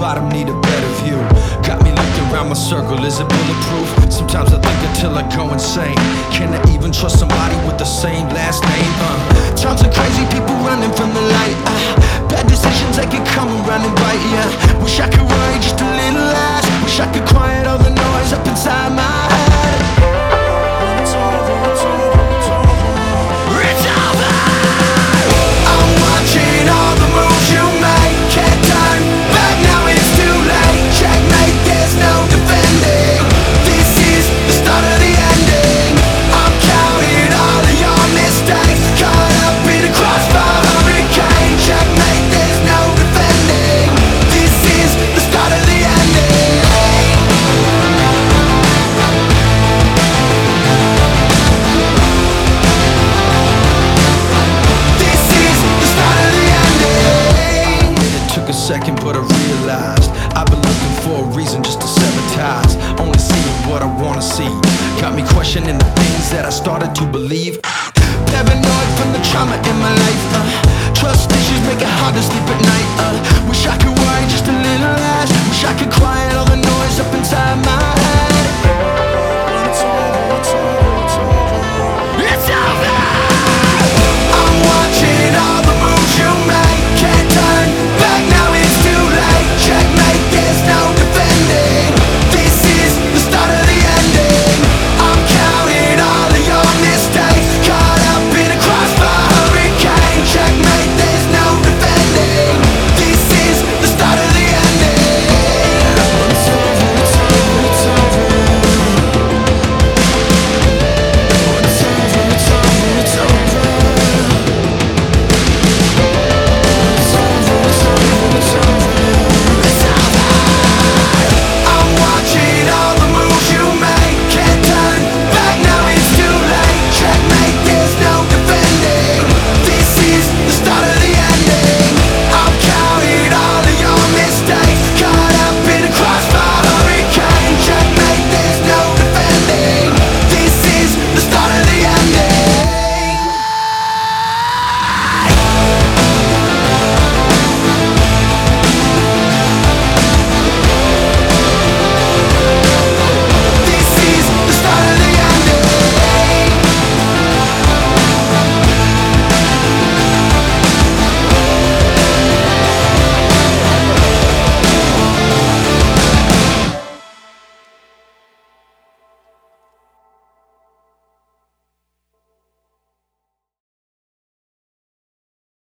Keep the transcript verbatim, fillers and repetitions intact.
bottom need a better view. Got me looked around my circle, is it bulletproof? Sometimes I think until I go insane. Can I even trust somebody with the same last name? Uh, times are crazy, people running from the light. uh, Bad decisions, they can come around and bite ya. Wish I could worry just a little less. Wish I could quiet all the noise up inside my head. It's over, it's over, it's over. It's over. I'm watching all the moves you make. Can't turn back, now it's too late. Checkmate, there's no defending. This is the start of the ending. I'm counting all of your mistakes. Caught up in a crossfire hurricane. Checkmate, there's no defending. This is the start of the ending. This is the start of the ending. It took a second, but I realized I've been looking for a reason just to sever ties. Only seeing what I wanna see. Got me questioning the things that I started to believe. Paranoid from the trauma in my life. uh,